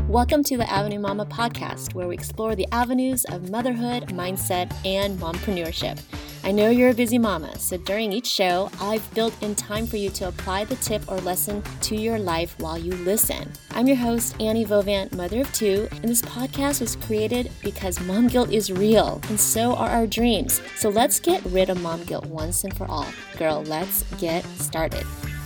Welcome to the Avenue Mama podcast, where we explore the avenues of motherhood, mindset, and mompreneurship. I know you're a busy mama, so during each show, I've built in time for you to apply the tip or lesson to your life while you listen. I'm your host, Annie Vovant, mother of two, and this podcast was created because mom guilt is real, and so are our dreams. So let's get rid of mom guilt once and for all. Girl, let's get started.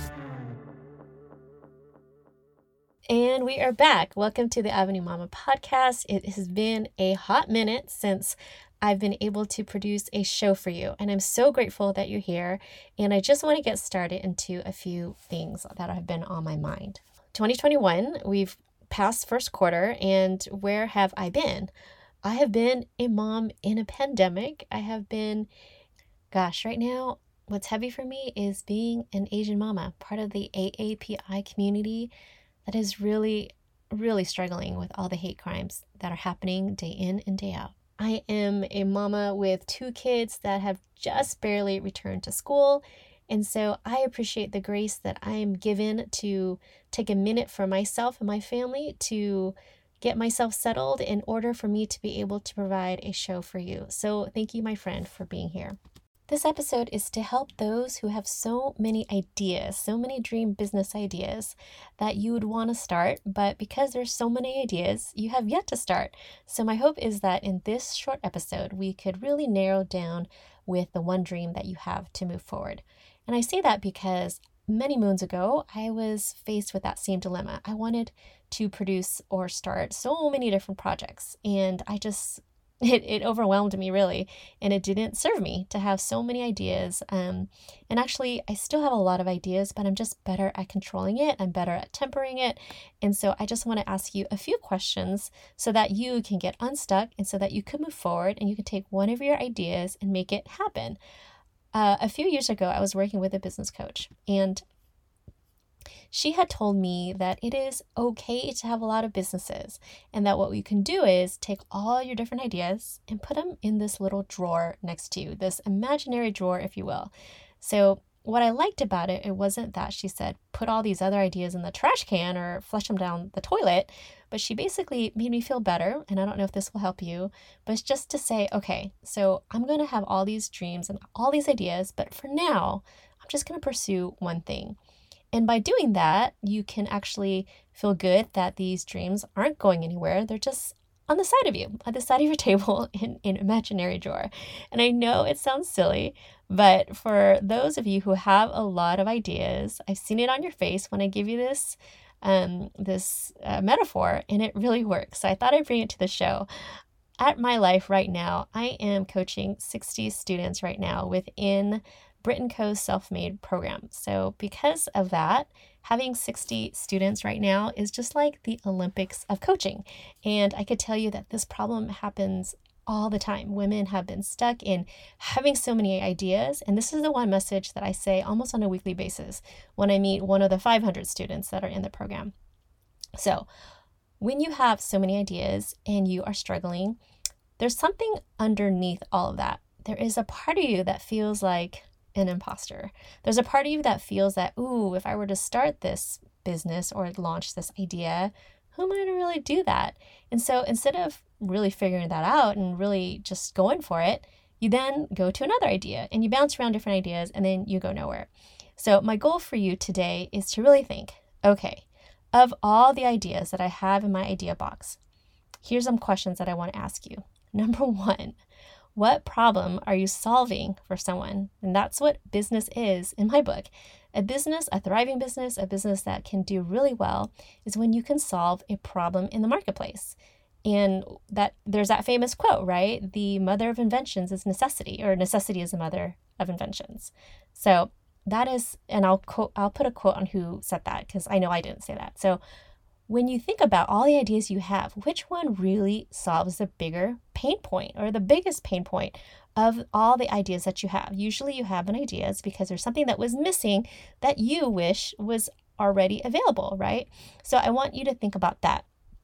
And we are back. Welcome to the Avenue Mama podcast. It has been a hot minute since I've been able to produce a show for you, and I'm so grateful that you're here. And I just want to get started into a few things that have been on my mind. 2021, we've passed first quarter, and where have I been? I have been a mom in a pandemic. I have been, right now, what's heavy for me is being an Asian mama, part of the AAPI community that is really, really struggling with all the hate crimes that are happening day in and day out. I am a mama with two kids that have just barely returned to school. And so I appreciate the grace that I am given to take a minute for myself and my family to get myself settled in order for me to be able to provide a show for you. So thank you, my friend, for being here. This episode is to help those who have so many ideas, so many dream business ideas that you would want to start, but because there's so many ideas, you have yet to start. So my hope is that in this short episode, we could really narrow down with the one dream that you have to move forward. And I say that because many moons ago, I was faced with that same dilemma. I wanted to produce or start so many different projects, and it overwhelmed me really, and it didn't serve me to have so many ideas. And actually, I still have a lot of ideas, but I'm just better at controlling it. I'm better at tempering it. And so I just want to ask you a few questions so that you can get unstuck and so that you can move forward and you can take one of your ideas and make it happen. A few years ago, I was working with a business coach, and she had told me that it is okay to have a lot of businesses, and that what we can do is take all your different ideas and put them in this little drawer next to you, this imaginary drawer, if you will. So what I liked about it, it wasn't that she said, put all these other ideas in the trash can or flush them down the toilet, but she basically made me feel better. And I don't know if this will help you, but it's just to say, okay, so I'm going to have all these dreams and all these ideas, but for now, I'm just going to pursue one thing. And by doing that, you can actually feel good that these dreams aren't going anywhere. They're just on the side of you, at the side of your table in an imaginary drawer. And I know it sounds silly, but for those of you who have a lot of ideas, I've seen it on your face when I give you this metaphor, and it really works. So I thought I'd bring it to the show. At my life right now, I am coaching 60 students right now within Brit & Co. Self-Made program. So because of that, having 60 students right now is just like the Olympics of coaching. And I could tell you that this problem happens all the time. Women have been stuck in having so many ideas. And this is the one message that I say almost on a weekly basis when I meet one of the 500 students that are in the program. So when you have so many ideas and you are struggling, there's something underneath all of that. There is a part of you that feels like an imposter. There's a part of you that feels that, ooh, if I were to start this business or launch this idea, who am I to really do that? And so instead of really figuring that out and really just going for it, you then go to another idea and you bounce around different ideas and then you go nowhere. So my goal for you today is to really think, okay, of all the ideas that I have in my idea box, here's some questions that I want to ask you. Number one, what problem are you solving for someone? And that's what business is in my book. A business, a thriving business, a business that can do really well is when you can solve a problem in the marketplace. And that there's that famous quote, right? The mother of inventions is necessity, or necessity is the mother of inventions. So that is, and I'll put a quote on who said that because I know I didn't say that. So when you think about all the ideas you have, which one really solves the bigger pain point or the biggest pain point of all the ideas that you have? Usually you have an idea because there's something that was missing that you wish was already available, right? So I want you to think about that.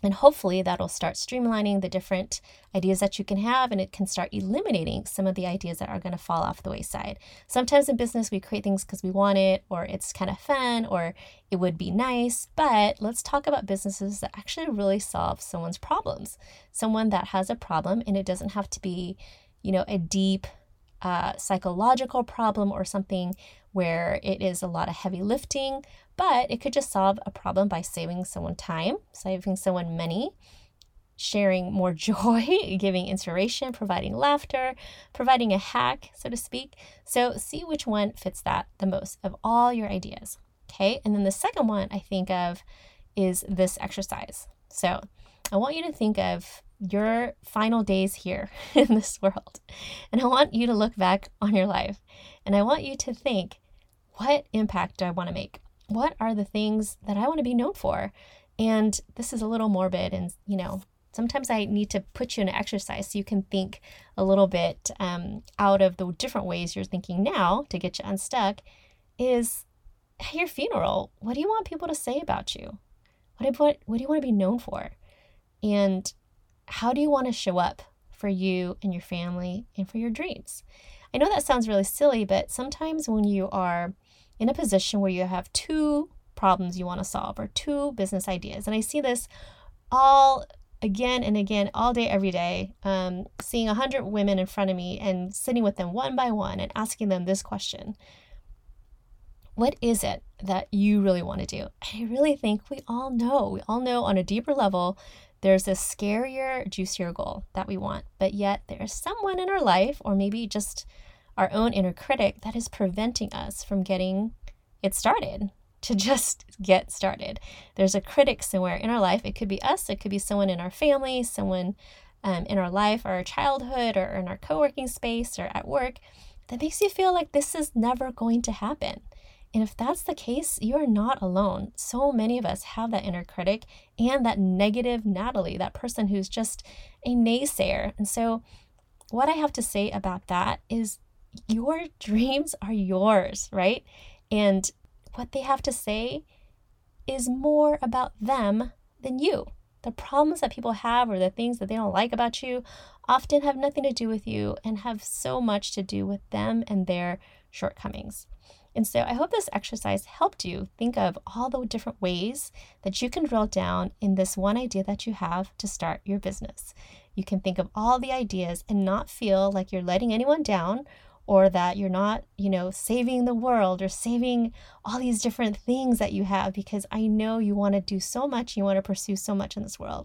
And hopefully that'll start streamlining the different ideas that you can have, and it can start eliminating some of the ideas that are going to fall off the wayside. Sometimes in business, we create things because we want it, or it's kind of fun, or it would be nice. But let's talk about businesses that actually really solve someone's problems. Someone that has a problem, and it doesn't have to be, a deep psychological problem or something where it is a lot of heavy lifting, but it could just solve a problem by saving someone time, saving someone money, sharing more joy, giving inspiration, providing laughter, providing a hack, so to speak. So see which one fits that the most of all your ideas. Okay. And then the second one I think of is this exercise. So I want you to think of your final days here in this world. And I want you to look back on your life, and I want you to think, what impact do I want to make? What are the things that I want to be known for? And this is a little morbid, and sometimes I need to put you in an exercise so you can think a little bit out of the different ways you're thinking now to get you unstuck. Is at your funeral, what do you want people to say about you? What do you want to be known for? And how do you want to show up for you and your family and for your dreams? I know that sounds really silly, but sometimes when you are in a position where you have two problems you want to solve or two business ideas, and I see this all again and again, all day, every day, seeing 100 women in front of me and sitting with them one by one and asking them this question: what is it that you really want to do? And I really think we all know on a deeper level, there's this scarier, juicier goal that we want, but yet there's someone in our life, or maybe just our own inner critic, that is preventing us from getting it started, to just get started. There's a critic somewhere in our life. It could be us, it could be someone in our family, someone in our life, or our childhood, or in our co-working space, or at work, that makes you feel like this is never going to happen. And if that's the case, you are not alone. So many of us have that inner critic and that negative Natalie, that person who's just a naysayer. And so what I have to say about that is your dreams are yours, right? And what they have to say is more about them than you. The problems that people have, or the things that they don't like about you, often have nothing to do with you and have so much to do with them and their shortcomings. And so I hope this exercise helped you think of all the different ways that you can drill down in this one idea that you have to start your business. You can think of all the ideas and not feel like you're letting anyone down, or that you're not, saving the world or saving all these different things that you have, because I know you want to do so much, you want to pursue so much in this world.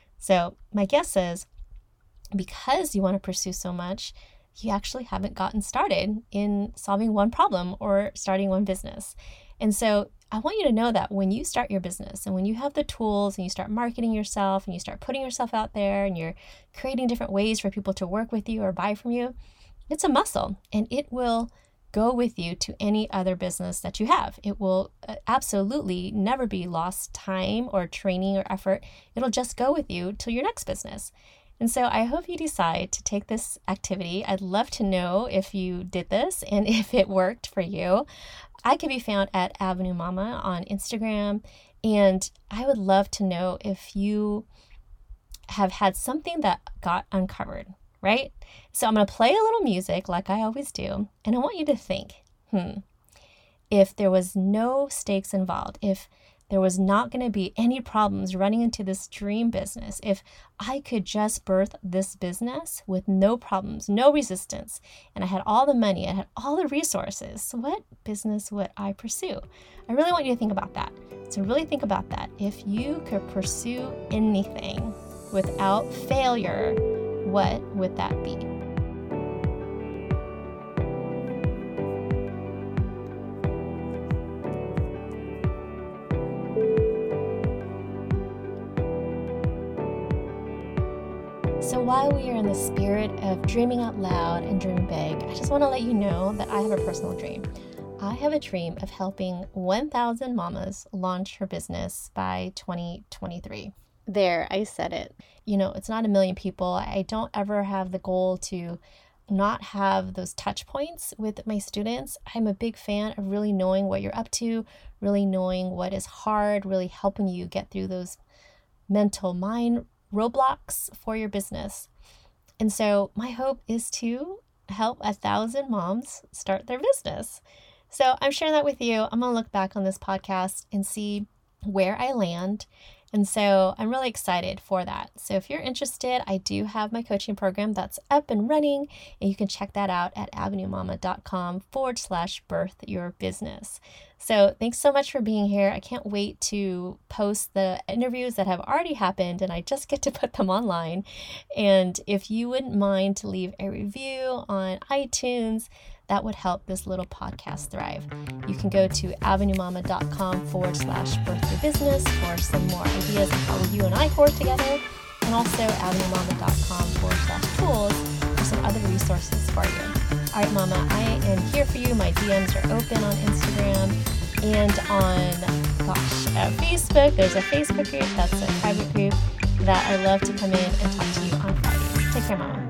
So my guess is, because you want to pursue so much, you actually haven't gotten started in solving one problem or starting one business. And so I want you to know that when you start your business, and when you have the tools and you start marketing yourself and you start putting yourself out there and you're creating different ways for people to work with you or buy from you, it's a muscle, and it will go with you to any other business that you have. It will absolutely never be lost time or training or effort. It'll just go with you to your next business. And so I hope you decide to take this activity. I'd love to know if you did this and if it worked for you. I can be found at Avenue Mama on Instagram, and I would love to know if you have had something that got uncovered, right? So I'm going to play a little music like I always do, and I want you to think, if there was no stakes involved, if there was not going to be any problems running into this dream business, if I could just birth this business with no problems, no resistance, and I had all the money, I had all the resources, what business would I pursue? I really want you to think about that. So really think about that. If you could pursue anything without failure, what would that be? So while we are in the spirit of dreaming out loud and dreaming big, I just want to let you know that I have a personal dream. I have a dream of helping 1,000 mamas launch her business by 2023. There, I said it. It's not 1 million people. I don't ever have the goal to not have those touch points with my students. I'm a big fan of really knowing what you're up to, really knowing what is hard, really helping you get through those mental mind roadblocks for your business. And so my hope is to help 1,000 moms start their business. So I'm sharing that with you. I'm going to look back on this podcast and see where I land. And so I'm really excited for that. So if you're interested, I do have my coaching program that's up and running, and you can check that out at avenuemama.com/birth-your-business. So thanks so much for being here. I can't wait to post the interviews that have already happened, and I just get to put them online. And if you wouldn't mind to leave a review on iTunes, that would help this little podcast thrive. You can go to avenuemama.com/birth-your-business for some more ideas on how you and I can work together, and also avenuemama.com/tools for some other resources for you. All right, Mama, I am here for you. My DMs are open on Instagram and on, Facebook. There's a Facebook group that's a private group that I love to come in and talk to you on Fridays. Take care, Mama.